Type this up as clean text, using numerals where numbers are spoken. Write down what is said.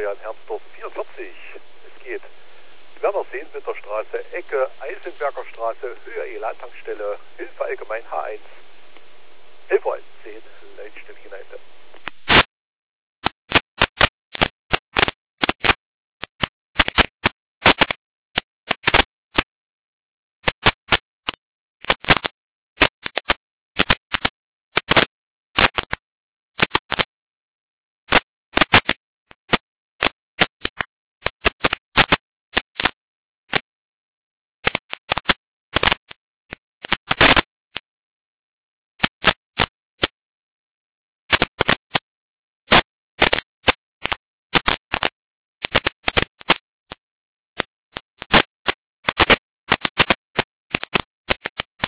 Florian Hermsdorf 44. Es geht Werner Seenwinterstraße, Ecke Eisenberger Straße, Höhe E-Lahntankstelle, Hilfe allgemein H1. 11:10 Uhr, Leitstelle hinein.